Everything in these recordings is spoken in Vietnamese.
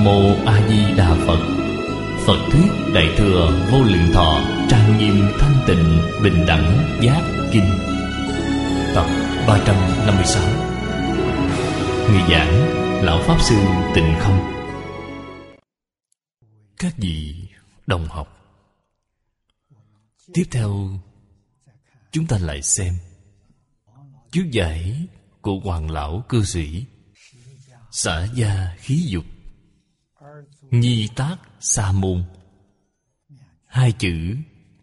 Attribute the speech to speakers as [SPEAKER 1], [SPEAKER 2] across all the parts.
[SPEAKER 1] Nam Mô A Di Đà Phật. Phật thuyết Đại thừa Vô Lượng Thọ trang nghiêm thanh tịnh bình đẳng giác kinh. Tập 356. Người giảng Lão Pháp Sư Tịnh Không. Các vị đồng học, tiếp theo chúng ta lại xem chú giải của Hoàng Lão Cư Sĩ Xả Gia Khí Dục Nhi Tác Sa Môn. Hai chữ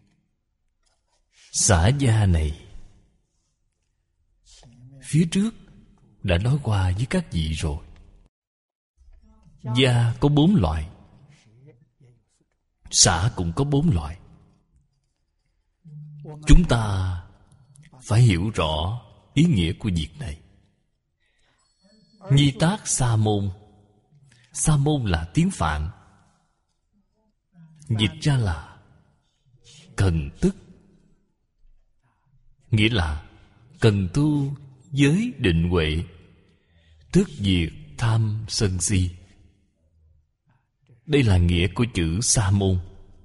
[SPEAKER 1] xả gia này phía trước đã nói qua với các vị rồi. Gia có 4 loại, xả cũng có 4 loại. Chúng ta phải hiểu rõ ý nghĩa của việc này. Nhi tác sa môn. Sa môn là tiếng Phạn, dịch ra là cần tức, nghĩa là cần tu giới định huệ, tước diệt tham sân si. Đây là nghĩa của chữ sa môn.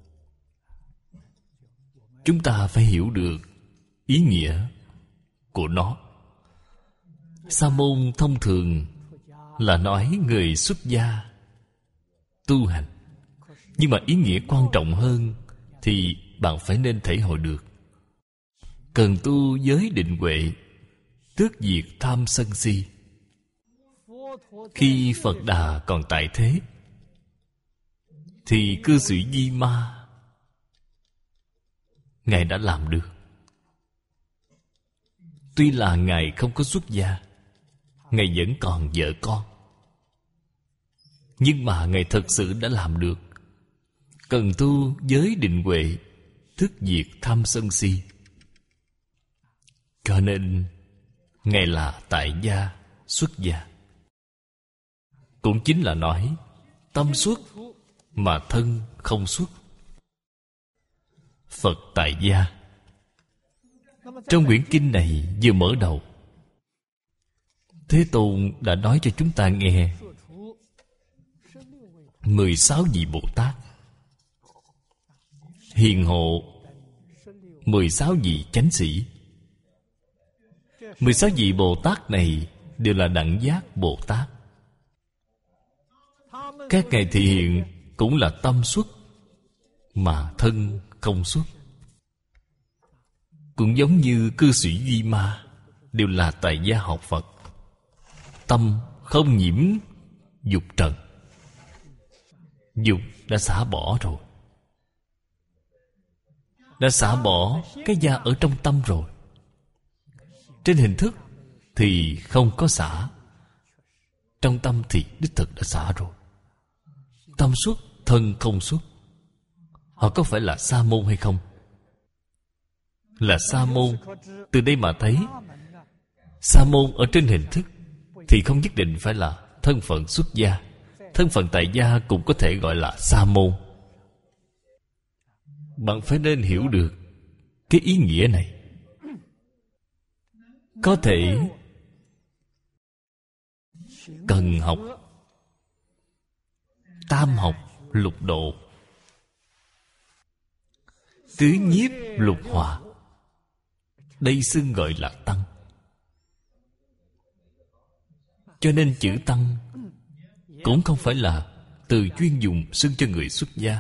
[SPEAKER 1] Chúng ta phải hiểu được ý nghĩa của nó. Sa môn thông thường là nói người xuất gia tu hành, nhưng mà ý nghĩa quan trọng hơn thì bạn phải nên thể hội được. Cần tu giới định huệ, tước diệt tham sân si. Khi Phật Đà còn tại thế thì cư sĩ Di Ma Ngài đã làm được. Tuy là Ngài không có xuất gia, Ngài vẫn còn vợ con, nhưng mà Ngài thật sự đã làm được. Cần tu giới định huệ, tước diệt tham sân si. Cho nên Ngài là tại gia xuất gia. Cũng chính là nói tâm xuất mà thân không xuất. Phật tại gia. Trong quyển kinh này vừa mở đầu, Thế Tôn đã nói cho chúng ta nghe 16 vị Bồ Tát hiền hộ, 16 vị chánh sĩ. 16 vị Bồ Tát này đều là đẳng giác Bồ Tát. Các ngài thể hiện cũng là tâm xuất mà thân không xuất. Cũng giống như cư sĩ Duy Ma đều là tại gia học Phật. Tâm không nhiễm dục trần. Dục đã xả bỏ rồi, đã xả bỏ cái gia ở trong tâm rồi. Trên hình thức thì không có xả, trong tâm thì đích thực đã xả rồi. Tâm xuất, thân không xuất. Họ có phải là sa môn hay không? Là sa môn. Từ đây mà thấy sa môn ở trên hình thức thì không nhất định phải là thân phận xuất gia. Thân phận tại gia cũng có thể gọi là sa môn. Bạn phải nên hiểu được cái ý nghĩa này. Có thể cần học tam học lục độ, tứ nhiếp lục hòa. Đây xưng gọi là tăng. Cho nên chữ tăng cũng không phải là từ chuyên dùng xưng cho người xuất gia.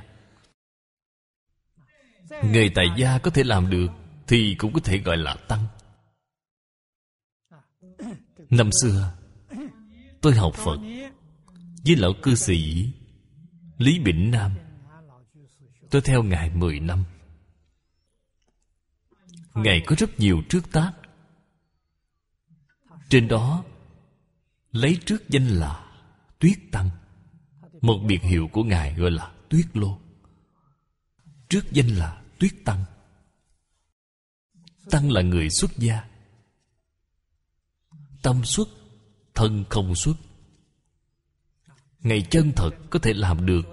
[SPEAKER 1] Người tại gia có thể làm được thì cũng có thể gọi là tăng. Năm xưa tôi học Phật với lão cư sĩ Lý Bỉnh Nam. Tôi theo Ngài 10 năm. Ngài có rất nhiều trước tác. Trên đó lấy trước danh là Tuyết Tăng. Một biệt hiệu của Ngài gọi là Tuyết Lô. Trước danh là Tuyết Tăng. Tăng là người xuất gia. Tâm xuất, thân không xuất. Ngài chân thật có thể làm được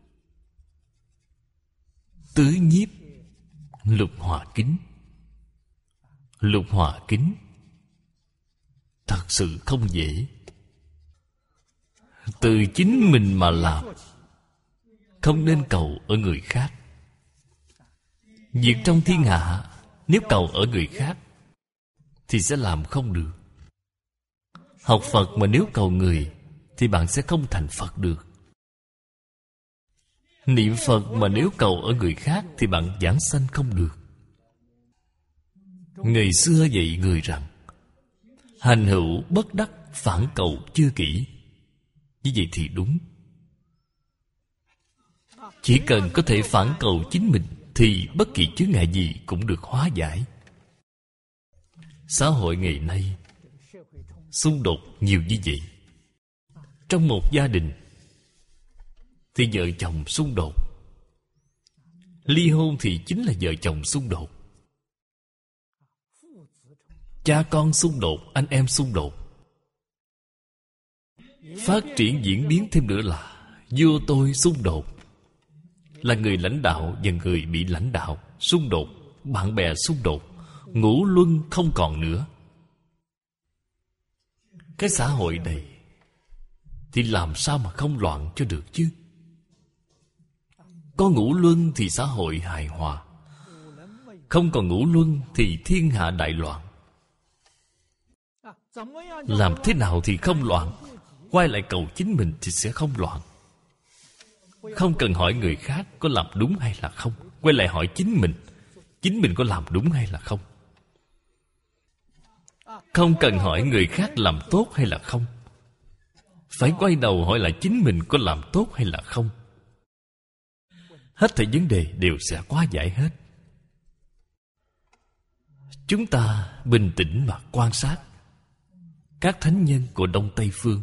[SPEAKER 1] tứ nhiếp lục hòa kính. Lục hòa kính thật sự không dễ. Từ chính mình mà làm, không nên cầu ở người khác. Việc trong thiên hạ, nếu cầu ở người khác thì sẽ làm không được. Học Phật mà nếu cầu người thì bạn sẽ không thành Phật được. Niệm Phật mà nếu cầu ở người khác thì bạn giảng sanh không được. Người xưa dạy người rằng hành hữu bất đắc, phản cầu chưa kỹ. Như vậy thì đúng. Chỉ cần có thể phản cầu chính mình thì bất kỳ chướng ngại gì cũng được hóa giải. Xã hội ngày nay xung đột nhiều như vậy. Trong một gia đình thì vợ chồng xung đột, ly hôn thì chính là vợ chồng xung đột, cha con xung đột, anh em xung đột. Phát triển diễn biến thêm nữa là vua tôi xung đột, là người lãnh đạo và người bị lãnh đạo xung đột, bạn bè xung đột, ngũ luân không còn nữa. Cái xã hội này thì làm sao mà không loạn cho được chứ? Có ngũ luân thì xã hội hài hòa, không còn ngũ luân thì thiên hạ đại loạn. Làm thế nào thì không loạn? Quay lại cầu chính mình thì sẽ không loạn. Không cần hỏi người khác có làm đúng hay là không. Quay lại hỏi chính mình có làm đúng hay là không. Không cần hỏi người khác làm tốt hay là không. Phải quay đầu hỏi lại chính mình có làm tốt hay là không. Hết thảy vấn đề đều sẽ hóa giải hết. Chúng ta bình tĩnh mà quan sát các thánh nhân của Đông Tây Phương.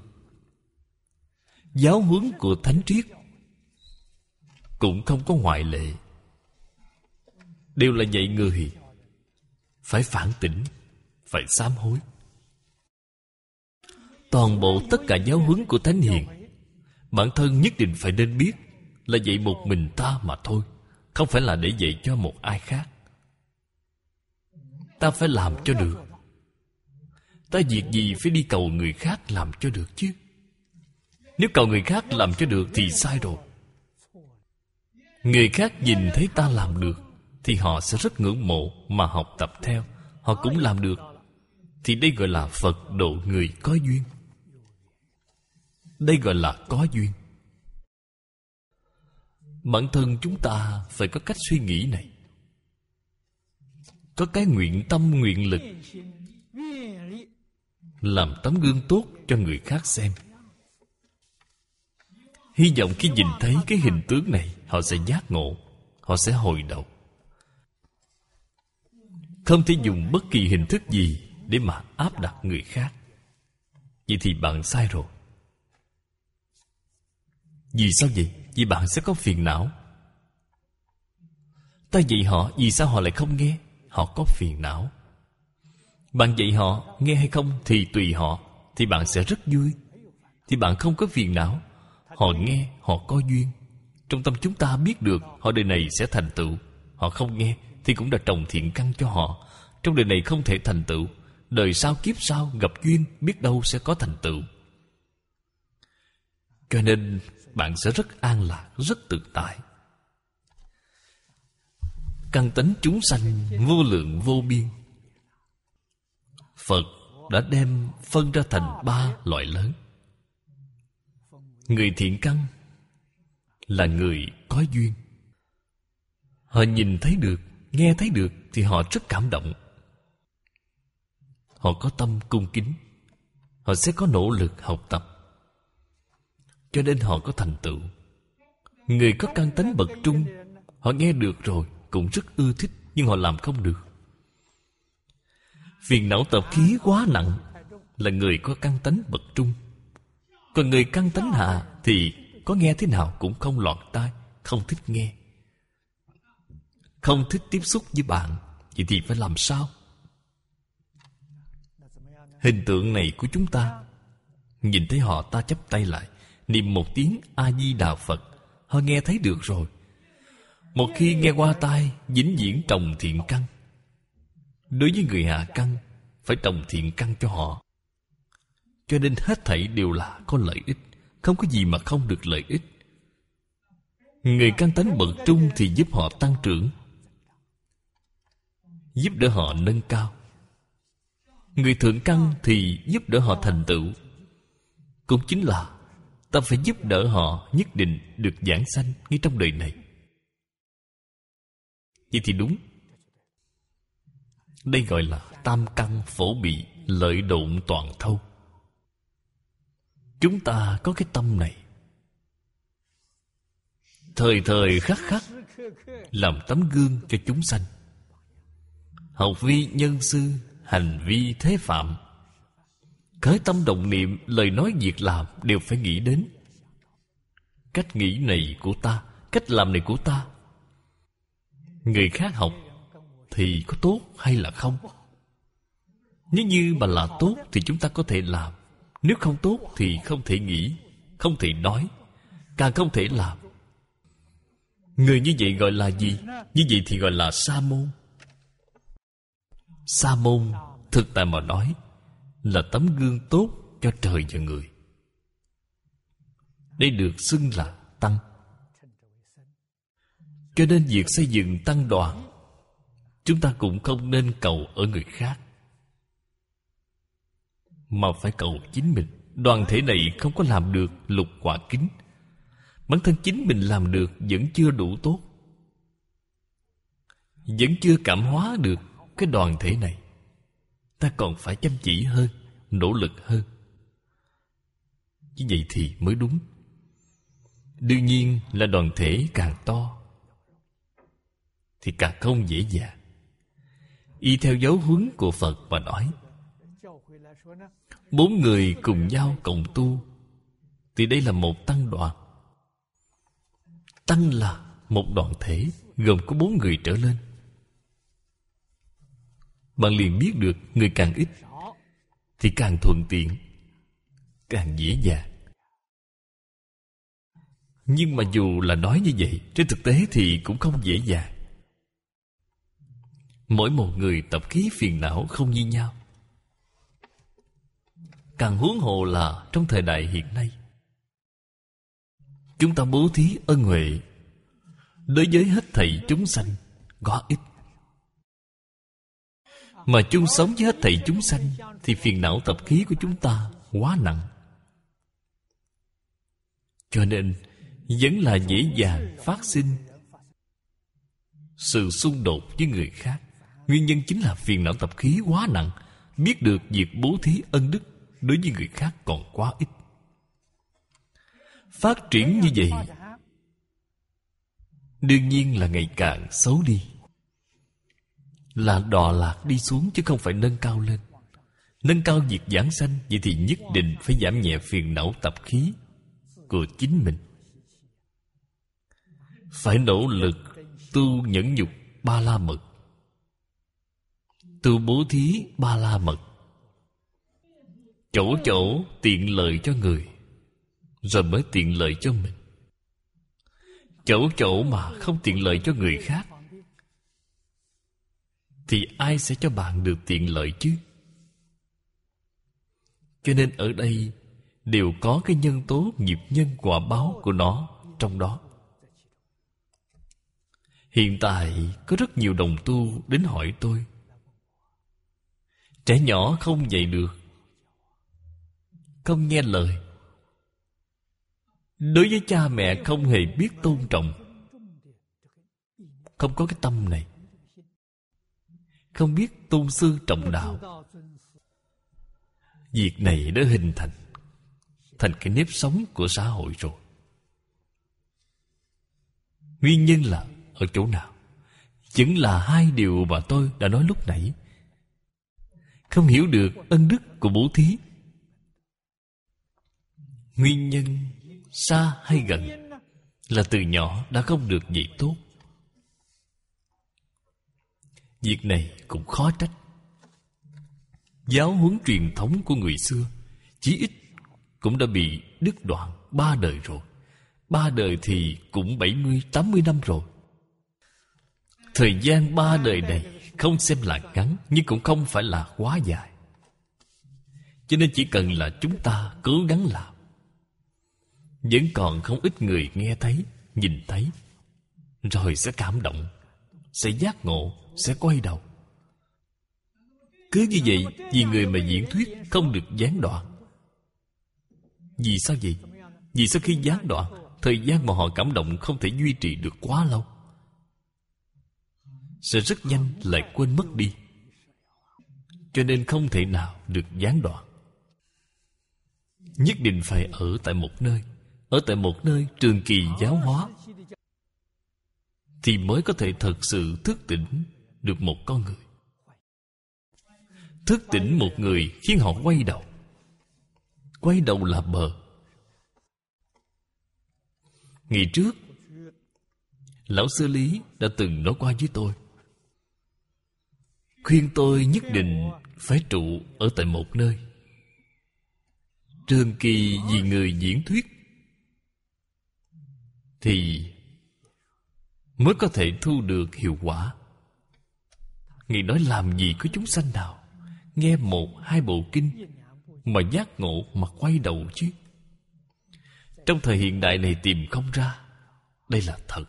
[SPEAKER 1] Giáo huấn của Thánh Triết cũng không có ngoại lệ, đều là dạy người phải phản tỉnh, phải sám hối. Toàn bộ tất cả giáo huấn của Thánh Hiền, bản thân nhất định phải nên biết là dạy một mình ta mà thôi, không phải là để dạy cho một ai khác. Ta phải làm cho được. Ta việc gì phải đi cầu người khác làm cho được chứ? Nếu cầu người khác làm cho được thì sai rồi. Người khác nhìn thấy ta làm được thì họ sẽ rất ngưỡng mộ mà học tập theo. Họ cũng làm được. Thì đây gọi là Phật độ người có duyên. Đây gọi là có duyên. Bản thân chúng ta phải có cách suy nghĩ này, có cái nguyện tâm nguyện lực, làm tấm gương tốt cho người khác xem. Hy vọng khi nhìn thấy cái hình tướng này, họ sẽ giác ngộ, họ sẽ hồi đầu. Không thể dùng bất kỳ hình thức gì để mà áp đặt người khác. Vậy thì bạn sai rồi. Vì sao vậy? Vì bạn sẽ có phiền não. Ta dạy họ, vì sao họ lại không nghe? Họ có phiền não. Bạn dạy họ nghe hay không thì tùy họ, thì bạn sẽ rất vui. Thì bạn không có phiền não. Họ nghe, họ có duyên. Trong tâm chúng ta biết được họ đời này sẽ thành tựu. Họ không nghe thì cũng đã trồng thiện căn cho họ. Trong đời này không thể thành tựu, đời sau kiếp sau gặp duyên, biết đâu sẽ có thành tựu. Cho nên bạn sẽ rất an lạc, rất tự tại. Căn tánh chúng sanh vô lượng vô biên. Phật đã đem phân ra thành 3 loại lớn. Người thiện căn là người có duyên. Họ nhìn thấy được, nghe thấy được thì họ rất cảm động. Họ có tâm cung kính. Họ sẽ có nỗ lực học tập, cho nên họ có thành tựu. Người có căn tánh bậc trung, họ nghe được rồi cũng rất ưa thích, nhưng họ làm không được. Phiền não tập khí quá nặng là người có căn tánh bậc trung. Còn người căn tánh hạ thì có nghe thế nào cũng không lọt tai, không thích nghe, không thích tiếp xúc với bạn. Vậy thì phải làm sao? Hình tượng này của chúng ta, nhìn thấy họ ta chắp tay lại, niệm một tiếng A-di-đà Phật, họ nghe thấy được rồi. Một khi nghe qua tai, vĩnh viễn trồng thiện căn. Đối với người hạ căn, phải trồng thiện căn cho họ. Cho nên hết thảy đều là có lợi ích. Không có gì mà không được lợi ích. Người căn tánh bậc trung thì giúp họ tăng trưởng, giúp đỡ họ nâng cao. Người thượng căn thì giúp đỡ họ thành tựu. Cũng chính là ta phải giúp đỡ họ nhất định được giảng sanh ngay trong đời này. Vậy thì đúng. Đây gọi là tam căn phổ bị, lợi độn toàn thâu. Chúng ta có cái tâm này, thời thời khắc khắc làm tấm gương cho chúng sanh. Học vi nhân sư, hành vi thế phạm. Khởi tâm động niệm, lời nói việc làm đều phải nghĩ đến cách nghĩ này của ta, cách làm này của ta. Người khác học thì có tốt hay là không? Nếu như mà là tốt thì chúng ta có thể làm. Nếu không tốt thì không thể nghĩ, không thể nói, càng không thể làm. Người như vậy gọi là gì? Như vậy thì gọi là sa môn. Sa môn thực tại mà nói là tấm gương tốt cho trời và người. Đây được xưng là tăng. Cho nên việc xây dựng tăng đoàn, chúng ta cũng không nên cầu ở người khác, mà phải cầu chính mình. Đoàn thể này không có làm được lục quả kính, bản thân chính mình làm được vẫn chưa đủ tốt, vẫn chưa cảm hóa được cái đoàn thể này. Ta còn phải chăm chỉ hơn, nỗ lực hơn. Như vậy thì mới đúng. Đương nhiên là đoàn thể càng to thì càng không dễ dàng. Y theo giáo huấn của Phật mà nói, 4 người cùng nhau cộng tu thì đây là một tăng đoàn. Tăng là một đoàn thể gồm có 4 người trở lên. Bạn liền biết được người càng ít thì càng thuận tiện, càng dễ dàng. Nhưng mà dù là nói như vậy, trên thực tế thì cũng không dễ dàng. Mỗi một người tập khí phiền não không như nhau. Càng huống hồ là trong thời đại hiện nay, chúng ta bố thí ân huệ đối với hết thảy chúng sanh có ít, mà chung sống với hết thảy chúng sanh thì phiền não tập khí của chúng ta quá nặng. Cho nên vẫn là dễ dàng phát sinh sự xung đột với người khác. Nguyên nhân chính là phiền não tập khí quá nặng, biết được việc bố thí ân đức đối với người khác còn quá ít. Phát triển như vậy đương nhiên là ngày càng xấu đi, là đọa lạc đi xuống chứ không phải nâng cao lên. Nâng cao việc giảng sanh, vậy thì nhất định phải giảm nhẹ phiền não tập khí của chính mình. Phải nỗ lực tu nhẫn nhục ba la mật, tu bố thí ba la mật, chỗ chỗ tiện lợi cho người, rồi mới tiện lợi cho mình. Chỗ chỗ mà không tiện lợi cho người khác thì ai sẽ cho bạn được tiện lợi chứ? Cho nên ở đây đều có cái nhân tố nghiệp nhân quả báo của nó trong đó. Hiện tại có rất nhiều đồng tu đến hỏi tôi, trẻ nhỏ không dạy được, không nghe lời, đối với cha mẹ không hề biết tôn trọng, không có cái tâm này, không biết tôn sư trọng đạo. Việc này đã hình thành cái nếp sống của xã hội rồi. Nguyên nhân là ở chỗ nào? Chính là hai điều mà tôi đã nói lúc nãy. Không hiểu được ân đức của bố thí. Nguyên nhân xa hay gần là từ nhỏ đã không được dạy tốt. Việc này cũng khó trách. Giáo huấn truyền thống của người xưa chí ít cũng đã bị đứt đoạn 3 đời rồi. 3 đời thì cũng 70-80 năm rồi. Thời gian 3 đời này không xem là ngắn, nhưng cũng không phải là quá dài. Cho nên chỉ cần là chúng ta cố gắng làm, vẫn còn không ít người nghe thấy, nhìn thấy, rồi sẽ cảm động, sẽ giác ngộ, sẽ quay đầu. Cứ như vậy, vì người mà diễn thuyết không được gián đoạn. Vì sao vậy? Vì sau khi gián đoạn, thời gian mà họ cảm động không thể duy trì được quá lâu, sẽ rất nhanh lại quên mất đi. Cho nên không thể nào được gián đoạn. Nhất định phải ở tại một nơi, ở tại một nơi trường kỳ giáo hóa, thì mới có thể thật sự thức tỉnh được một con người. Thức tỉnh một người khiến họ quay đầu. Quay đầu là bờ. Ngày trước, Lão Sư Lý đã từng nói qua với tôi, khuyên tôi nhất định phải trụ ở tại một nơi, trường kỳ vì người diễn thuyết, thì mới có thể thu được hiệu quả. Ngài nói làm gì có chúng sanh nào nghe 1-2 bộ kinh mà giác ngộ mà quay đầu chứ? Trong thời hiện đại này tìm không ra. Đây là thật.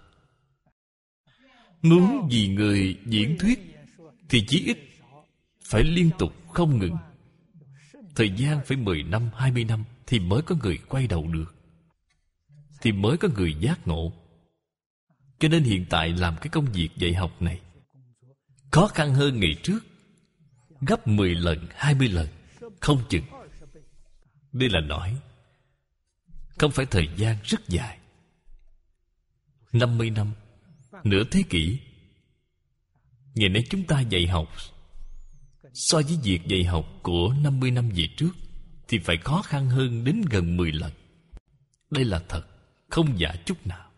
[SPEAKER 1] Muốn vì người diễn thuyết thì chí ít phải liên tục không ngừng, thời gian phải 10 năm, 20 năm thì mới có người quay đầu được, thì mới có người giác ngộ. Cho nên hiện tại làm cái công việc dạy học này khó khăn hơn ngày trước gấp 10 lần, 20 lần, không chừng. Đây là nói không phải thời gian rất dài, 50 năm, nửa thế kỷ. Ngày nay chúng ta dạy học, so với việc dạy học của 50 năm về trước thì phải khó khăn hơn đến gần 10 lần. Đây là thật, không giả chút nào.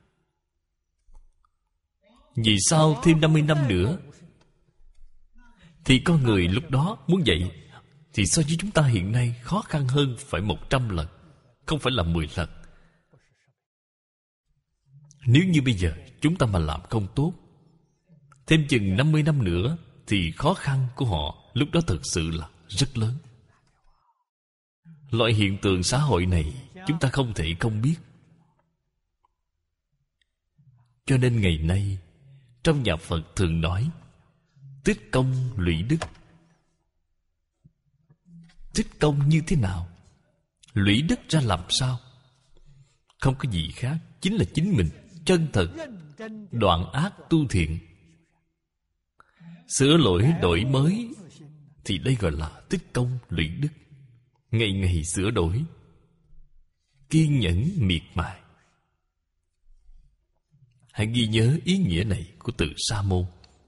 [SPEAKER 1] Vì sao thêm 50 năm nữa thì con người lúc đó muốn dạy thì so với chúng ta hiện nay khó khăn hơn phải 100 lần, không phải là 10 lần. Nếu như bây giờ chúng ta mà làm không tốt, thêm chừng 50 năm nữa thì khó khăn của họ lúc đó thực sự là rất lớn. Loại hiện tượng xã hội này chúng ta không thể không biết. Cho nên ngày nay trong nhà Phật thường nói tích công lũy đức. Tích công như thế nào? Lũy đức ra làm sao? Không có gì khác, chính là chính mình chân thật đoạn ác tu thiện, sửa lỗi đổi mới, thì đây gọi là tích công lũy đức. Ngày ngày sửa đổi, kiên nhẫn miệt mài. Hãy ghi nhớ ý nghĩa này của từ Sa môn.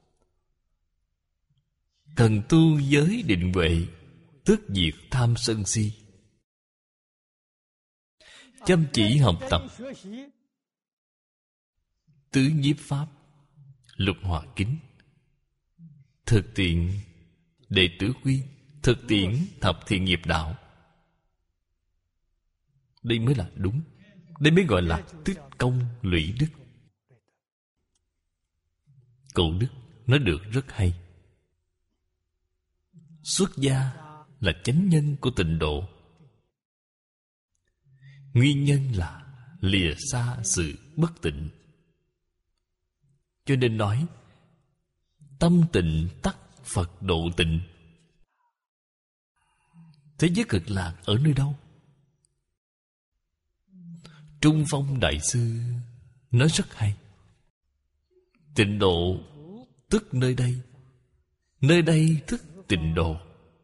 [SPEAKER 1] Cần tu giới định huệ, tước diệt tham sân si. Chăm chỉ học tập tứ nhiếp pháp, lục hòa kính, thực tiễn đệ tử quy, thực tiễn thập thiện nghiệp đạo. Đây mới là đúng. Đây mới gọi là tích công lũy đức. Cụ Đức nói được rất hay. Xuất gia là chánh nhân của tịnh độ. Nguyên nhân là lìa xa sự bất tịnh. Cho nên nói tâm tịnh tắc Phật độ tịnh. Thế giới cực lạc ở nơi đâu? Trung Phong Đại Sư nói rất hay. Tịnh độ tức nơi đây, nơi đây tức tịnh độ.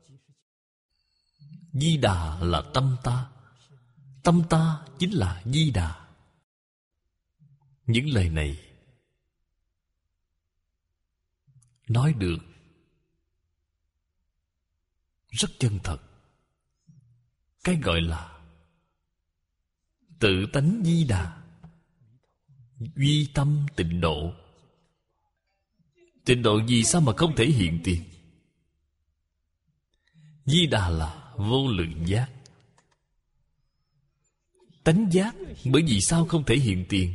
[SPEAKER 1] Di Đà là tâm ta, tâm ta chính là Di Đà. Những lời này nói được rất chân thật. Cái gọi là tự tánh Di Đà, duy tâm tịnh độ. Tịnh độ vì sao mà không thể hiện tiền? Di Đà là vô lượng giác. Tánh giác bởi vì sao không thể hiện tiền?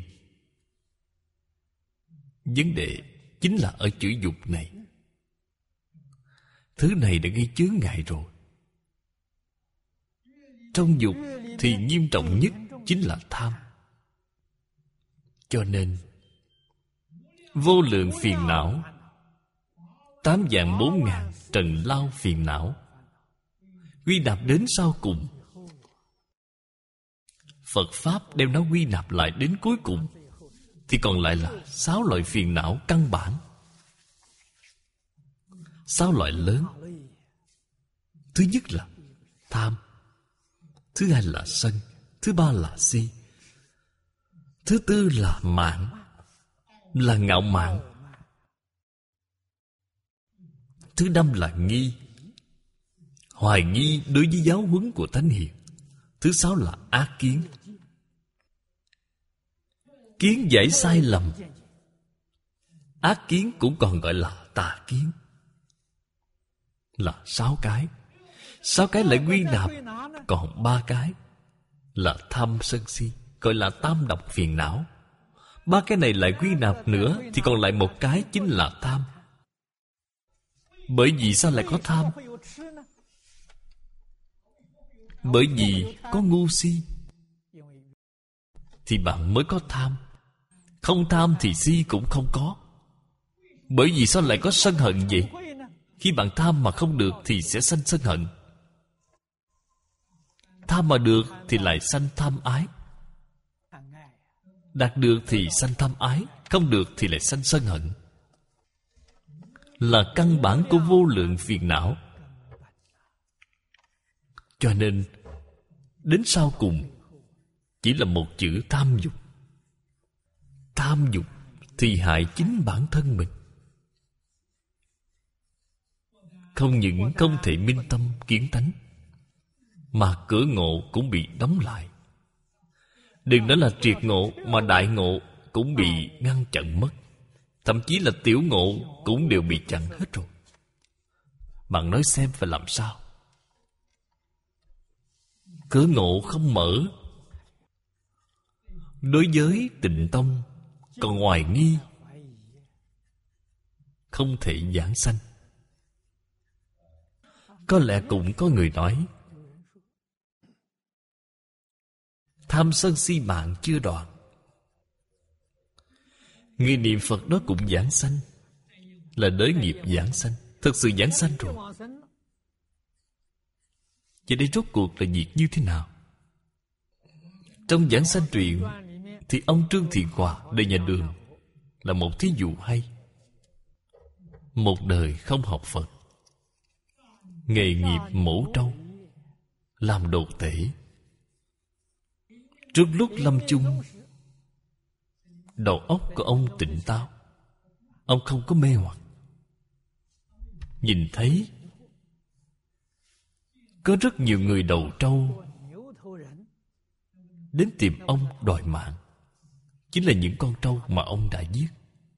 [SPEAKER 1] Vấn đề chính là ở chữ dục này. Thứ này đã gây chướng ngại rồi. Trong dục thì nghiêm trọng nhất chính là tham. Cho nên vô lượng phiền não, 8.400.000 trần lao phiền não, quy nạp đến sau cùng, Phật Pháp đem nó quy nạp lại đến cuối cùng, thì còn lại là 6 loại phiền não căn bản. 6 loại lớn. Thứ nhất là tham, thứ hai là sân, thứ ba là si, thứ tư là mạn, là ngạo mạn, thứ năm là nghi, hoài nghi đối với giáo huấn của Thánh Hiền, thứ sáu là ác kiến, kiến giải sai lầm. Ác kiến cũng còn gọi là tà kiến, là 6 cái. 6 cái lại quy nạp còn 3 cái là tham sân si, gọi là tam độc phiền não. 3 cái này lại quy nạp nữa thì còn lại một cái chính là tham. Bởi vì sao lại có tham? Bởi vì có ngu si thì bạn mới có tham. Không tham thì si cũng không có. Bởi vì sao lại có sân hận vậy? Khi bạn tham mà không được thì sẽ sanh sân hận. Tham mà được thì lại sanh tham ái. Đạt được thì sanh tham ái, không được thì lại sanh sân hận. Là căn bản của vô lượng phiền não. Cho nên đến sau cùng chỉ là một chữ tham dục. Tham dục thì hại chính bản thân mình. Không những không thể minh tâm kiến tánh, mà cửa ngộ cũng bị đóng lại. Đừng nói là triệt ngộ, mà đại ngộ cũng bị ngăn chặn mất. Thậm chí là tiểu ngộ cũng đều bị chặn hết rồi. Bạn nói xem phải làm sao? Cửa ngộ không mở. Đối với Tịnh Tông còn hoài nghi, không thể giảng sanh. Có lẽ cũng có người nói tham sân si mạng chưa đoạn, người niệm Phật đó cũng giảng sanh, là đới nghiệp giảng sanh, thật sự giảng sanh rồi. Vậy đây rốt cuộc là việc như thế nào? Trong giảng sanh truyện thì ông Trương Thiện Hòa đời nhà Đường là một thí dụ hay. Một đời không học Phật, nghề nghiệp mổ trâu, làm đồ tể. Trước lúc lâm chung, đầu óc của ông tỉnh táo, ông không có mê hoặc. Nhìn thấy có rất nhiều người đầu trâu đến tìm ông đòi mạng, chính là những con trâu mà ông đã giết.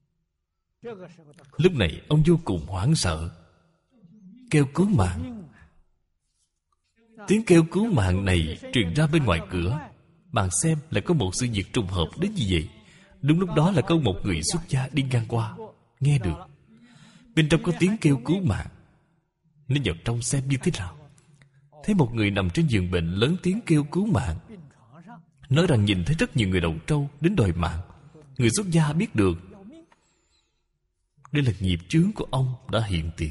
[SPEAKER 1] Lúc này ông vô cùng hoảng sợ, kêu cứu mạng. Tiếng kêu cứu mạng này truyền ra bên ngoài cửa. Bạn xem lại có một sự việc trùng hợp đến như vậy. Đúng lúc đó là có một người xuất gia đi ngang qua, nghe được bên trong có tiếng kêu cứu mạng, nên vào trong xem như thế nào. Thấy một người nằm trên giường bệnh lớn tiếng kêu cứu mạng, nói rằng nhìn thấy rất nhiều người đầu trâu đến đòi mạng. Người xuất gia biết được đây là nghiệp chướng của ông đã hiện tiền,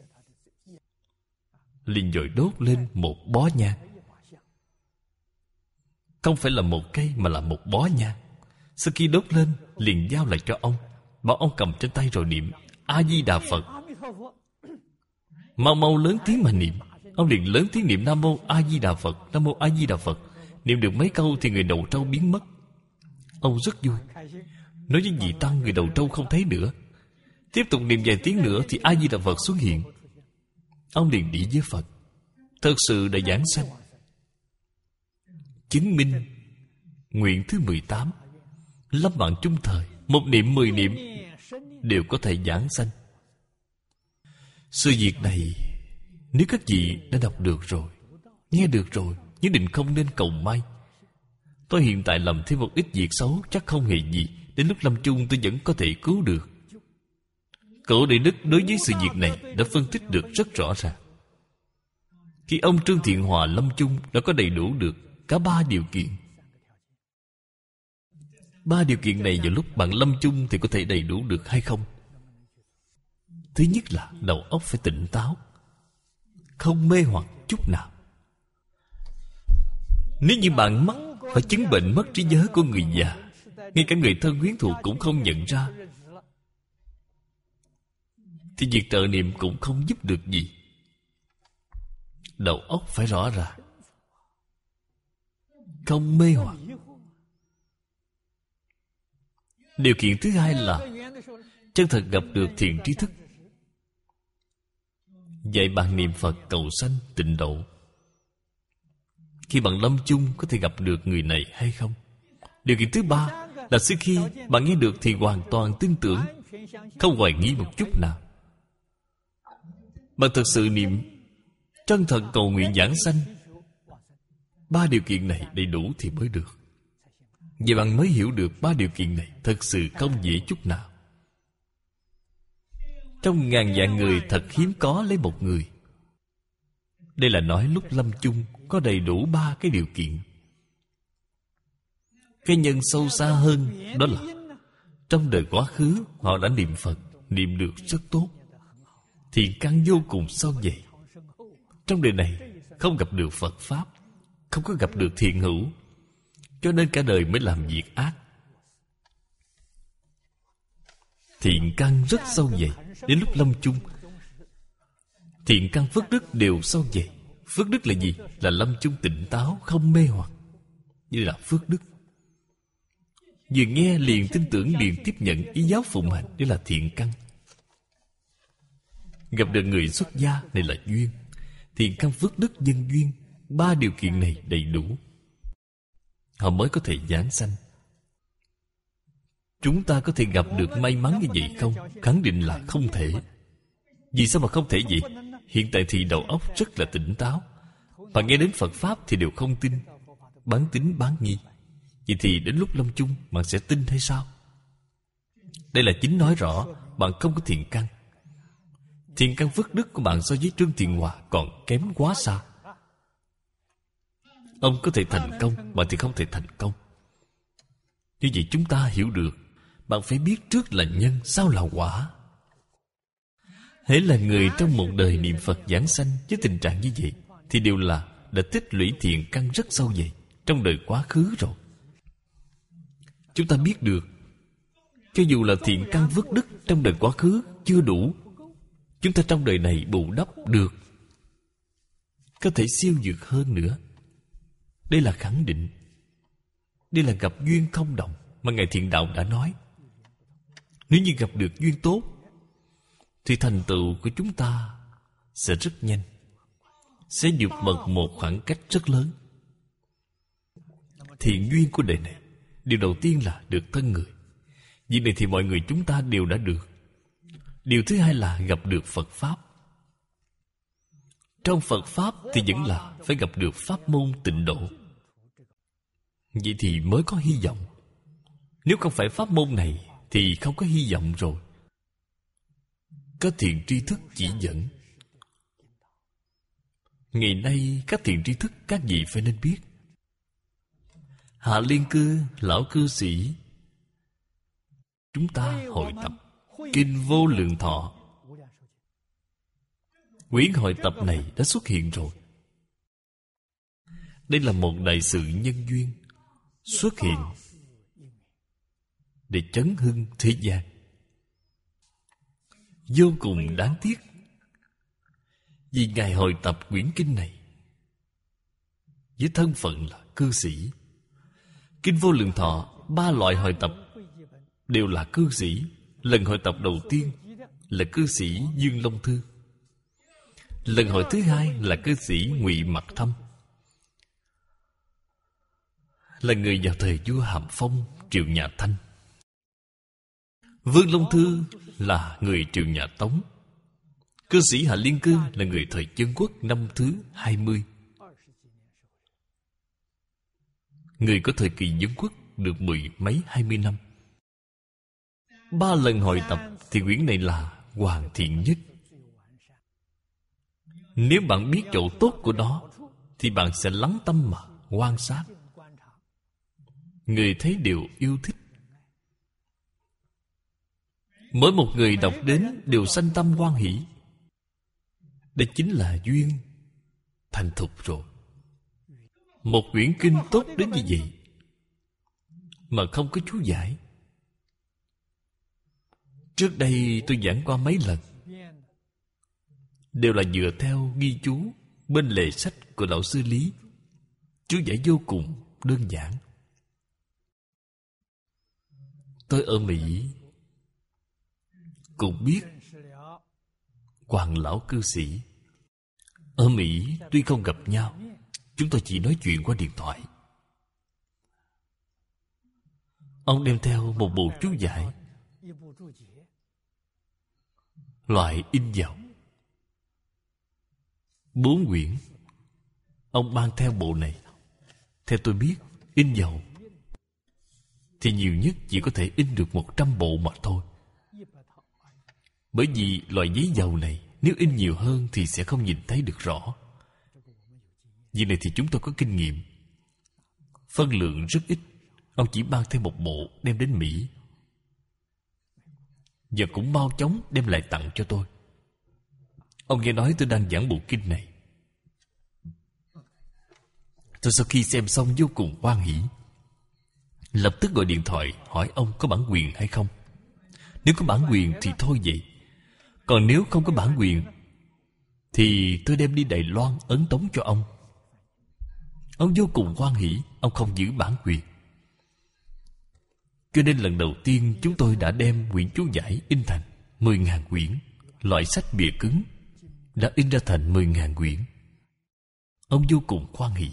[SPEAKER 1] liền vội đốt lên một bó nhang. Không phải là một cây mà là một bó nhang. Sau khi đốt lên liền giao lại cho ông, bảo ông cầm trên tay rồi niệm A Di Đà Phật. Mau mau lớn tiếng mà niệm. Ông liền lớn tiếng niệm Nam Mô A Di Đà Phật, Nam Mô A Di Đà Phật. Niệm được mấy câu thì người đầu trâu biến mất. Ông rất vui, nói với vị tăng người đầu trâu không thấy nữa. Tiếp tục niệm vài tiếng nữa thì A Di Đà Phật xuất hiện. Ông liền đi với Phật, thật sự đã giảng sanh. Chứng minh nguyện thứ 18, lâm mạng chung thời, một niệm 10 niệm đều có thể giảng sanh. Sự việc này nếu các vị đã đọc được rồi, nghe được rồi, nhất định không nên cầu may. Tôi hiện tại làm thêm một ít việc xấu chắc không hề gì, đến lúc lâm chung tôi vẫn có thể cứu được. Cổ Đại Đức đối với sự việc này đã phân tích được rất rõ ràng. Khi ông Trương Thiện Hòa lâm chung đã có đầy đủ được cả 3 điều kiện. Ba điều kiện này vào lúc bạn lâm chung thì có thể đầy đủ được hay không? Thứ nhất là đầu óc phải tỉnh táo, không mê hoặc chút nào. Nếu như bạn mắc phải chứng bệnh mất trí nhớ của người già, ngay cả người thân quyến thuộc cũng không nhận ra, thì việc trợ niệm cũng không giúp được gì. Đầu óc phải rõ ràng, không mê hoặc. Điều kiện thứ hai là chân thật gặp được thiện trí thức, dạy bạn niệm Phật cầu sanh tịnh độ. Khi bạn lâm chung có thể gặp được người này hay không? Điều kiện thứ ba là sau khi bạn nghe được thì hoàn toàn tin tưởng, không hoài nghi một chút nào. Bạn thật sự niệm, chân thật cầu nguyện giảng sanh. Ba điều kiện này đầy đủ thì mới được. Vậy bạn mới hiểu được ba điều kiện này thật sự không dễ chút nào. Trong ngàn vạn người thật hiếm có lấy một người. Đây là nói lúc lâm chung có đầy đủ ba cái điều kiện. Cái nhân sâu xa hơn đó là trong đời quá khứ họ đã niệm Phật, niệm được rất tốt, thiện căn vô cùng sâu dày. Trong đời này không gặp được Phật Pháp, không có gặp được thiện hữu, cho nên cả đời mới làm việc ác. Thiện căn rất sâu dày. Đến lúc lâm chung, thiện căn phước đức đều sâu dày. Phước đức là gì? Là lâm chung tỉnh táo, không mê hoặc. Như là phước đức. Vừa nghe liền tin tưởng, liền tiếp nhận ý giáo phụng hành. Đây là thiện căn. Gặp được người xuất gia này là duyên. Thiện căn phước đức nhân duyên. Ba điều kiện này đầy đủ, họ mới có thể giảng sanh. Chúng ta có thể gặp được may mắn như vậy không? Khẳng định là không thể. Vì sao mà không thể vậy? Hiện tại thì đầu óc rất là tỉnh táo, và nghe đến Phật Pháp thì đều không tin, bán tín bán nghi. Vậy thì đến lúc lâm chung bạn sẽ tin hay sao? Đây là chính nói rõ bạn không có thiện căn. Thiện căn phước đức của bạn so với Trương Thiện Hòa còn kém quá xa. Ông có thể thành công, bạn thì không thể thành công. Như vậy chúng ta hiểu được, bạn phải biết trước là nhân, sau là quả. Hễ là người trong một đời niệm Phật giảng sanh với tình trạng như vậy, thì đều là đã tích lũy thiện căn rất sâu dày trong đời quá khứ rồi. Chúng ta biết được, cho dù là thiện căn phước đức trong đời quá khứ chưa đủ, chúng ta trong đời này bù đắp được, có thể siêu vượt hơn nữa. Đây là khẳng định. Đây là gặp duyên không đồng mà Ngài Thiện Đạo đã nói. Nếu như gặp được duyên tốt thì thành tựu của chúng ta sẽ rất nhanh, sẽ vượt bậc một khoảng cách rất lớn. Thiện duyên của đời này, điều đầu tiên là được thân người. Việc này thì mọi người chúng ta đều đã được. Điều thứ hai là gặp được Phật Pháp. Trong Phật Pháp thì vẫn là phải gặp được pháp môn tịnh độ. Vậy thì mới có hy vọng. Nếu không phải pháp môn này thì không có hy vọng rồi. Có thiện tri thức chỉ dẫn. Ngày nay các thiện tri thức các vị phải nên biết. Hạ Liên Cư, lão cư sĩ, chúng ta hội tập Kinh Vô Lượng Thọ. Quyển hội tập này đã xuất hiện rồi. Đây là một đại sự nhân duyên xuất hiện để chấn hưng thế gian. Vô cùng đáng tiếc, vì Ngài hội tập quyển kinh này với thân phận là cư sĩ. Kinh Vô Lượng Thọ 3 loại hội tập đều là cư sĩ. Lần hội tập đầu tiên là cư sĩ Dương Long Thư. Lần hội thứ hai là cư sĩ Ngụy Mặc Thâm, là người vào thời vua Hàm Phong, triều nhà Thanh. Vương Long Thư là người triều nhà Tống. Cư sĩ Hạ Liên Cư là người thời Dân Quốc năm thứ 20. Người có thời kỳ Dân Quốc được 10 mấy 20 năm. 3 lần hội tập thì quyển này là hoàn thiện nhất. Nếu bạn biết chỗ tốt của nó thì bạn sẽ lắng tâm mà quan sát. Người thấy đều yêu thích, Mỗi một người đọc đến đều sanh tâm hoan hỷ. Đây chính là duyên thành thục rồi. Một quyển kinh tốt đến như vậy mà không có chú giải. Trước đây tôi giảng qua mấy lần, đều là dựa theo ghi chú bên lề sách của lão sư Lý. Chú giải vô cùng đơn giản. Tôi ở Mỹ cũng biết Hoàng lão cư sĩ. Ở Mỹ tuy không gặp nhau, chúng tôi chỉ nói chuyện qua điện thoại. Ông đem theo một bộ chú giải, loại in dầu, 4 quyển. Ông mang theo bộ này. Theo tôi biết, in dầu thì nhiều nhất chỉ có thể in được 100 bộ mà thôi. Bởi vì loại giấy dầu này nếu in nhiều hơn thì sẽ không nhìn thấy được rõ. Việc này thì chúng tôi có kinh nghiệm. Phân lượng rất ít. Ông chỉ mang theo một bộ đem đến Mỹ, và cũng mau chóng đem lại tặng cho tôi. Ông nghe nói tôi đang giảng bộ kinh này. Tôi sau khi xem xong vô cùng hoan hỷ, lập tức gọi điện thoại hỏi ông có bản quyền hay không. Nếu có bản quyền thì thôi vậy. Còn nếu không có bản quyền thì tôi đem đi Đài Loan ấn tống cho ông. Ông vô cùng hoan hỷ. Ông không giữ bản quyền. Cho nên lần đầu tiên chúng tôi đã đem quyển chú giải in thành 10.000 quyển. Loại sách bìa cứng đã in ra thành 10.000 quyển. Ông vô cùng hoan hỷ.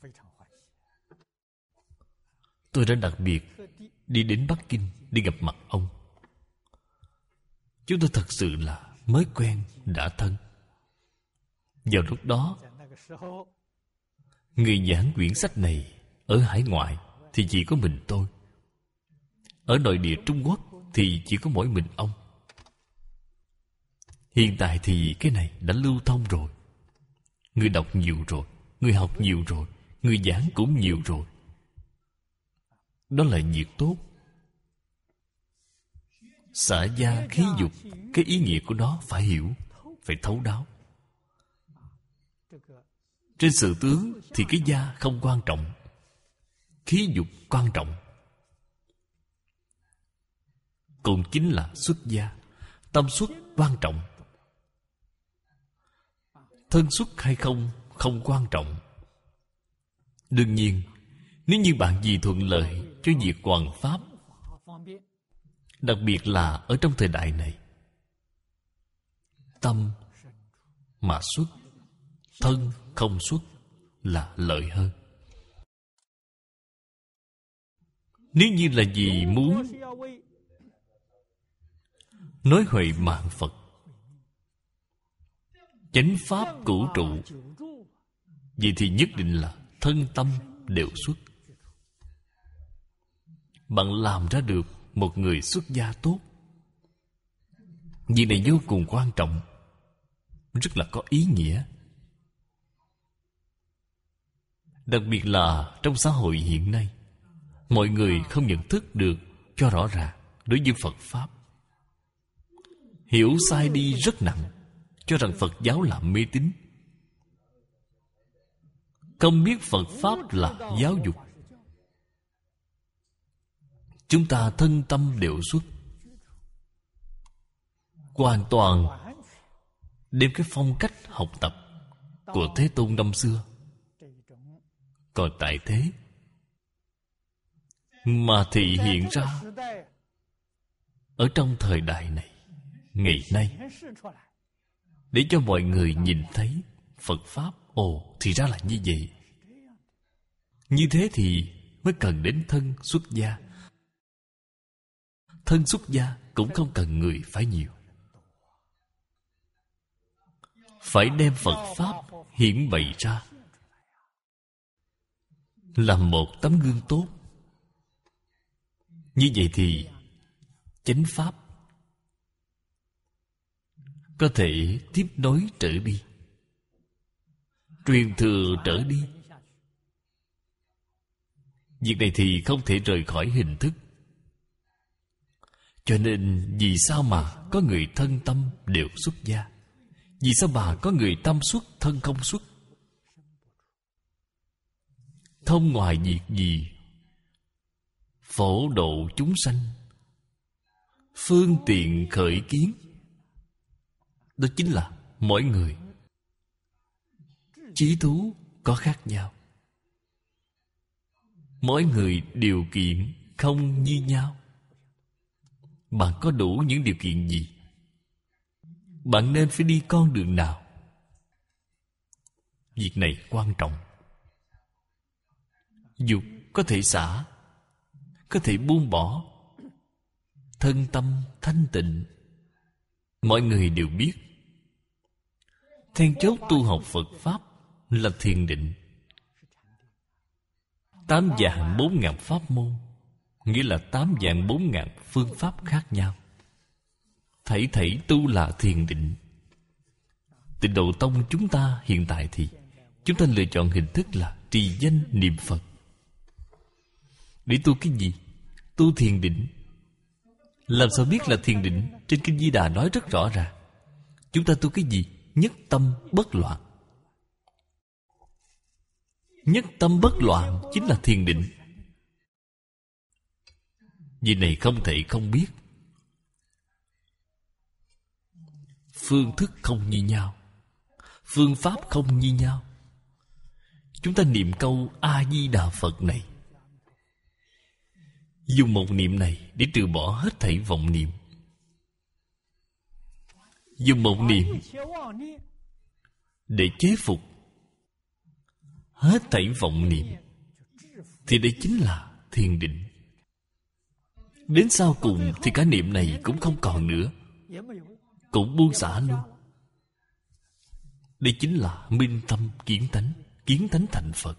[SPEAKER 1] Tôi đã đặc biệt đi đến Bắc Kinh đi gặp mặt ông. Chúng tôi thật sự là mới quen đã thân. Vào lúc đó, người giảng quyển sách này ở hải ngoại thì chỉ có mình tôi. Ở nội địa Trung Quốc thì chỉ có mỗi mình ông. Hiện tại thì cái này đã lưu thông rồi. Người đọc nhiều rồi, người học nhiều rồi, người giảng cũng nhiều rồi. Đó là việc tốt. Xả gia khí dục, cái ý nghĩa của nó phải hiểu, phải thấu đáo. Trên sự tướng thì cái gia không quan trọng, khí dục quan trọng. Cũng chính là xuất gia. Tâm xuất quan trọng. Thân xuất hay không, không quan trọng. Đương nhiên, nếu như bạn vì thuận lợi cho việc hoàn pháp, đặc biệt là ở trong thời đại này, tâm mà xuất, thân không xuất là lợi hơn. Nếu như là vì muốn nói huệ mạng Phật, chánh pháp cửu trụ, vậy thì nhất định là thân tâm đều xuất. Bạn làm ra được một người xuất gia tốt. Việc này vô cùng quan trọng, rất là có ý nghĩa. Đặc biệt là trong xã hội hiện nay, mọi người không nhận thức được cho rõ ràng đối với Phật Pháp. Hiểu sai đi rất nặng, cho rằng Phật giáo là mê tín. Không biết Phật Pháp là giáo dục. Chúng ta thân tâm đều xuất, hoàn toàn đem cái phong cách học tập của Thế Tôn năm xưa còn tại thế mà thị hiện ra ở trong thời đại này, ngày nay, để cho mọi người nhìn thấy Phật Pháp. Ồ, thì ra là như vậy. Như thế thì mới cần đến thân xuất gia. Thân xuất gia cũng không cần người phải nhiều. Phải đem Phật Pháp hiển bày ra, làm một tấm gương tốt. Như vậy thì chánh Pháp có thể tiếp nối trở đi, truyền thừa trở đi. Việc này thì không thể rời khỏi hình thức. Cho nên vì sao mà có người thân tâm đều xuất gia? Vì sao mà có người tâm xuất thân không xuất? Thông ngoài việc gì? Phổ độ chúng sanh, phương tiện khởi kiến. Đó chính là mỗi người chí thú có khác nhau, mỗi người điều kiện không như nhau. Bạn có đủ những điều kiện gì? Bạn nên phải đi con đường nào? Việc này quan trọng. Dục có thể xả, có thể buông bỏ. Thân tâm thanh tịnh, mọi người đều biết. Then chốt tu học Phật Pháp là thiền định. 8.400.000 pháp môn, nghĩa là 8.400.000 phương pháp khác nhau. Thảy thảy tu là thiền định. Tịnh Độ Tông chúng ta hiện tại thì chúng ta lựa chọn hình thức là trì danh niệm Phật. Để tu cái gì? Tu thiền định. Làm sao biết là thiền định? Trên Kinh Di Đà nói rất rõ ràng. Chúng ta tu cái gì? Nhất tâm bất loạn. Nhất tâm bất loạn chính là thiền định. Vì này không thể không biết. Phương thức không như nhau, phương pháp không như nhau. Chúng ta niệm câu A-di-đà Phật này, dùng một niệm này để trừ bỏ hết thảy vọng niệm. Dùng một niệm để chế phục hết thảy vọng niệm, thì đây chính là thiền định. Đến sau cùng thì cả niệm này cũng không còn nữa, cũng buông xả luôn. Đây chính là minh tâm kiến tánh, kiến tánh thành Phật.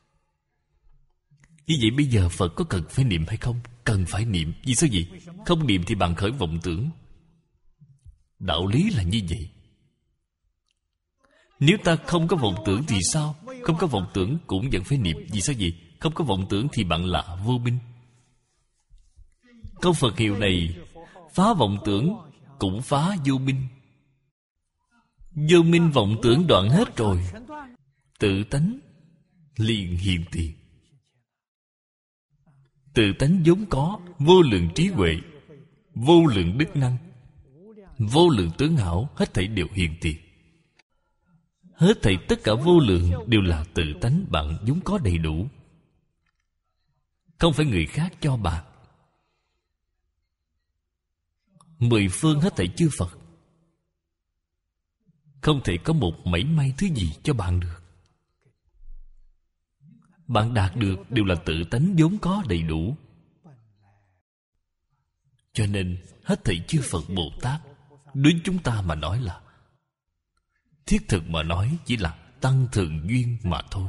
[SPEAKER 1] Như vậy bây giờ Phật có cần phải niệm hay không? Cần phải niệm. Vì sao vậy? Không niệm thì bạn khởi vọng tưởng. Đạo lý là như vậy. Nếu ta không có vọng tưởng thì sao? Không có vọng tưởng cũng vẫn phải niệm. Vì sao vậy? Không có vọng tưởng thì bạn là vô minh. Câu Phật hiệu này phá vọng tưởng cũng phá vô minh. Vô minh vọng tưởng đoạn hết rồi, tự tánh liền hiện tiền. Tự tánh vốn có vô lượng trí huệ, vô lượng đức năng, vô lượng tướng hảo, hết thảy đều hiện tiền. Hết thảy tất cả vô lượng đều là tự tánh bạn vốn có đầy đủ, không phải người khác cho bạn. 10 phương hết thảy chư Phật không thể có một mảy may thứ gì cho bạn được. Bạn đạt được đều là tự tánh vốn có đầy đủ. Cho nên hết thảy chư Phật Bồ Tát đối chúng ta mà nói là, thiết thực mà nói chỉ là tăng thượng duyên mà thôi.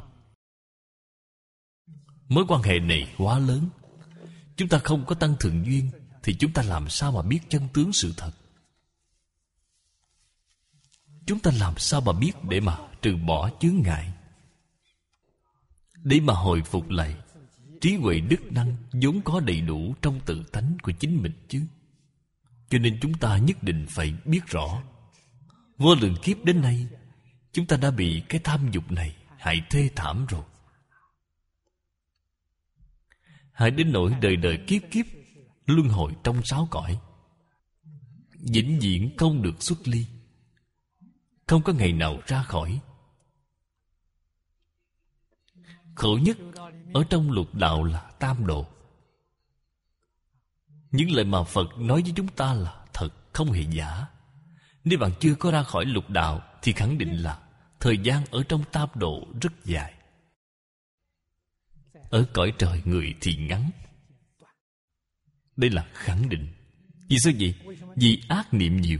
[SPEAKER 1] Mối quan hệ này quá lớn. Chúng ta không có tăng thượng duyên thì chúng ta làm sao mà biết chân tướng sự thật? Chúng ta làm sao mà biết để mà trừ bỏ chướng ngại, để mà hồi phục lại trí huệ đức năng vốn có đầy đủ trong tự tánh của chính mình chứ? Cho nên chúng ta nhất định phải biết rõ. Vô lượng kiếp đến nay chúng ta đã bị cái tham dục này hại thê thảm rồi. Hại đến nỗi đời đời kiếp kiếp luân hồi trong 6 cõi, vĩnh viễn không được xuất ly, không có ngày nào ra khỏi. Khổ nhất ở trong lục đạo là tam độ. Những lời mà Phật nói với chúng ta là thật, không hề giả. Nếu bạn chưa có ra khỏi lục đạo thì khẳng định là thời gian ở trong tam độ rất dài. Ở cõi trời người thì ngắn. Đây là khẳng định. Vì sao vậy? Vì ác niệm nhiều.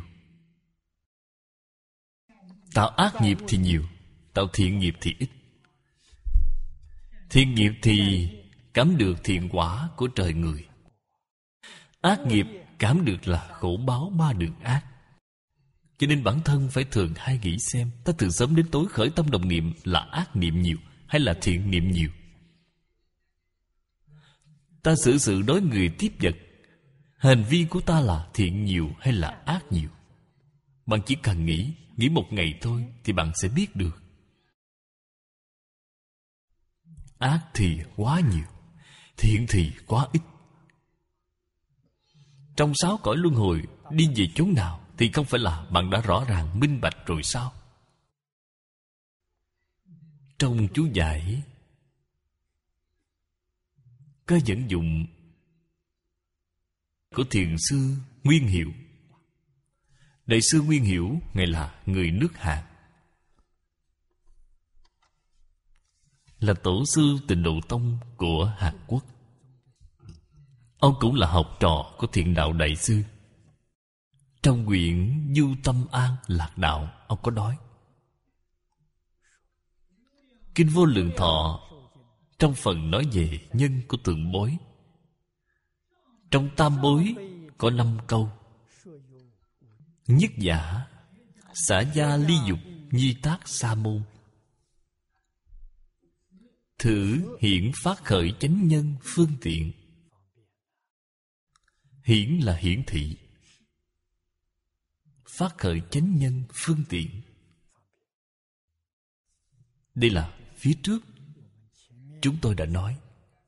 [SPEAKER 1] Tạo ác nghiệp thì nhiều, tạo thiện nghiệp thì ít. Thiện nghiệp thì cảm được thiện quả của trời người. Ác nghiệp cảm được là khổ báo 3 đường ác. Cho nên bản thân phải thường hay nghĩ xem, ta từ sớm đến tối khởi tâm đồng niệm là ác niệm nhiều hay là thiện niệm nhiều. Ta xử sự đối người tiếp vật hành vi của ta là thiện nhiều hay là ác nhiều. Bạn chỉ cần nghĩ một ngày thôi thì bạn sẽ biết được. Ác thì quá nhiều, thiện thì quá ít. Trong 6 cõi luân hồi đi về chốn nào thì không phải là bạn đã rõ ràng minh bạch rồi sao? Trong chú giải có dẫn dụng của thiền sư Nguyên Hiệu. Đại sư Nguyên Hiểu, Ngài là người nước Hàn, là tổ sư Tịnh Độ Tông của Hàn Quốc. Ông cũng là học trò của Thiện Đạo Đại sư. Trong quyển Du Tâm An Lạc Đạo, ông có nói: Kinh Vô Lượng Thọ trong phần nói về nhân của thượng bối, trong tam bối có 5 câu: nhất giả, xả gia ly dục, nhi tác sa môn. Thử hiển phát khởi chánh nhân phương tiện. Hiển là hiển thị, phát khởi chánh nhân phương tiện. Đây là phía trước chúng tôi đã nói.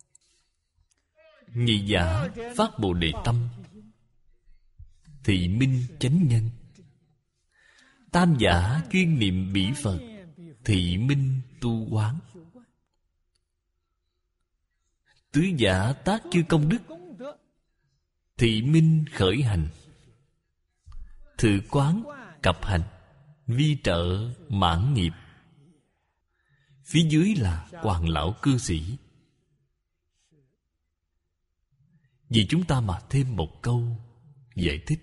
[SPEAKER 1] Nhị giả phát Bồ Đề tâm, thị minh chánh nhân. Tam giả chuyên niệm bỉ Phật, thị minh tu quán. Tứ giả tác chư công đức, thị minh khởi hành. Thử quán cập hành, vi trợ mãn nghiệp. Phía dưới là Hoàng lão cư sĩ. Vì chúng ta mà thêm một câu giải thích.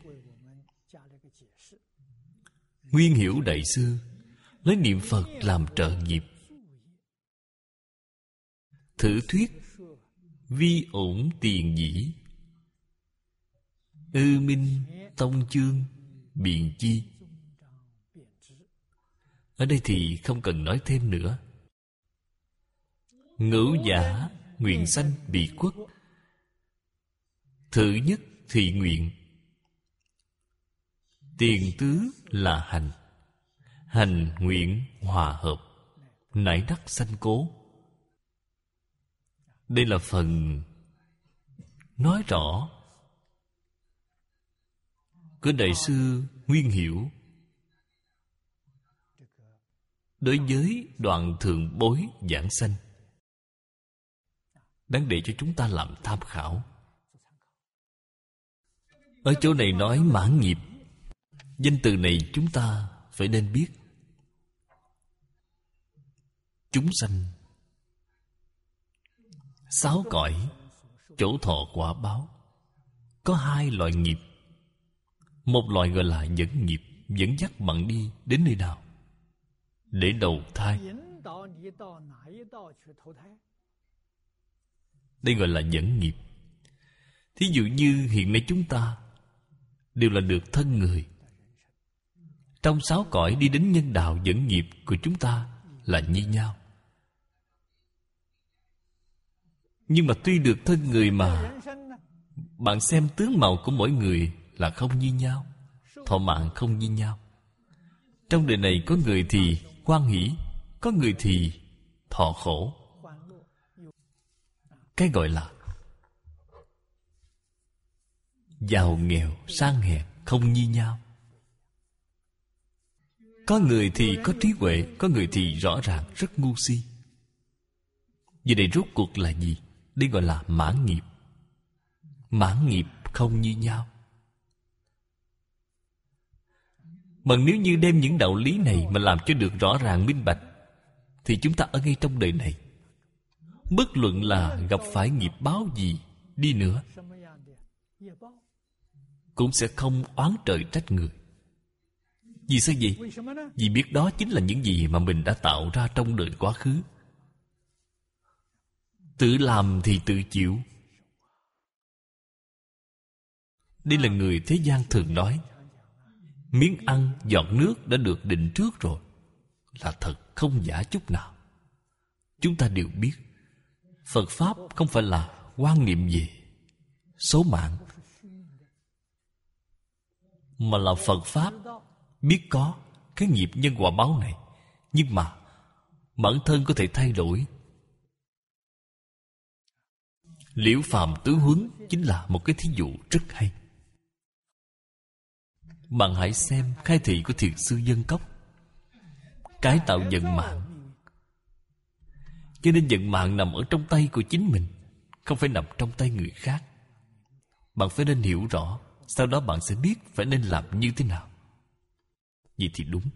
[SPEAKER 1] Nguyên Hiểu Đại sư lấy niệm Phật làm trợ nghiệp. Thử thuyết vi ổn tiền dĩ, ư minh tông chương biện chi. Ở đây thì không cần nói thêm nữa. Ngũ giả nguyện sanh bị quốc, thử nhất thị nguyện. Tiền tứ là hành, hành nguyện hòa hợp, nải đắc sanh cố. Đây là phần nói rõ của Đại sư Nguyên Hiểu đối với đoạn thượng bối giảng sanh, đáng để cho chúng ta làm tham khảo. Ở chỗ này nói mãn nghiệp. Danh từ này chúng ta phải nên biết. Chúng sanh 6 cõi, chỗ thọ quả báo, có 2 loại nghiệp. Một loại gọi là dẫn nghiệp, dẫn dắt bạn đi đến nơi nào để đầu thai. Đây gọi là dẫn nghiệp. Thí dụ như hiện nay chúng ta đều là được thân người. Trong 6 cõi đi đến nhân đạo dẫn nghiệp của chúng ta là như nhau. Nhưng mà tuy được thân người mà bạn xem tướng mạo của mỗi người là không như nhau, thọ mạng không như nhau. Trong đời này có người thì hoan hỷ, có người thì thọ khổ. Cái gọi là giàu nghèo sang hèn không như nhau. Có người thì có trí huệ, có người thì rõ ràng rất ngu si. Vì đây rốt cuộc là gì? Đây gọi là mãn nghiệp. Mãn nghiệp không như nhau. Mà nếu như đem những đạo lý này mà làm cho được rõ ràng minh bạch, thì chúng ta ở ngay trong đời này, bất luận là gặp phải nghiệp báo gì đi nữa, cũng sẽ không oán trời trách người. Vì sao vậy? Vì biết đó chính là những gì mà mình đã tạo ra trong đời quá khứ. Tự làm thì tự chịu. Đây là người thế gian thường nói, miếng ăn giọt nước đã được định trước rồi, là thật không giả chút nào. Chúng ta đều biết Phật Pháp không phải là quan niệm về số mạng, mà là Phật Pháp, biết có cái nghiệp nhân quả báo này, nhưng mà bản thân có thể thay đổi. Liễu Phàm Tứ Huấn chính là một cái thí dụ rất hay. Bạn hãy xem khai thị của Thiền sư Dân Cốc. Cái tạo vận mạng, cho nên vận mạng nằm ở trong tay của chính mình, không phải nằm trong tay người khác. Bạn phải nên hiểu rõ, sau đó bạn sẽ biết phải nên làm như thế nào. Vậy thì đúng.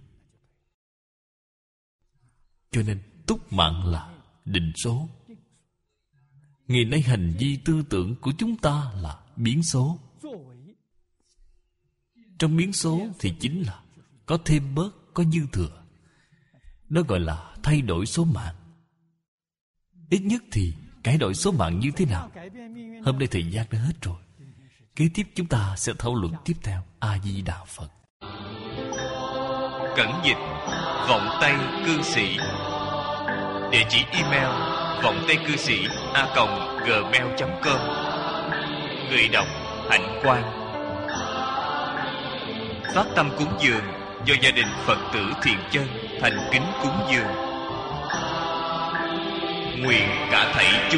[SPEAKER 1] Cho nên túc mạng là định số. Ngày nay hành vi tư tưởng của chúng ta là biến số. Trong biến số thì chính là có thêm bớt, có dư thừa. Đó gọi là thay đổi số mạng. Ít nhất thì cải đổi số mạng như thế nào? Hôm nay thời gian đã hết rồi. Kế tiếp chúng ta sẽ thảo luận tiếp theo. A Di Đà Phật.
[SPEAKER 2] Cẩn dịch Vọng Tây Cư Sĩ. Địa chỉ email vongtaicư sĩ@gmail.com. Người đọc Hạnh Quang. Phát tâm cúng dường do gia đình Phật tử Thiện Chân thành kính cúng dường. Nguyện cả thảy chúng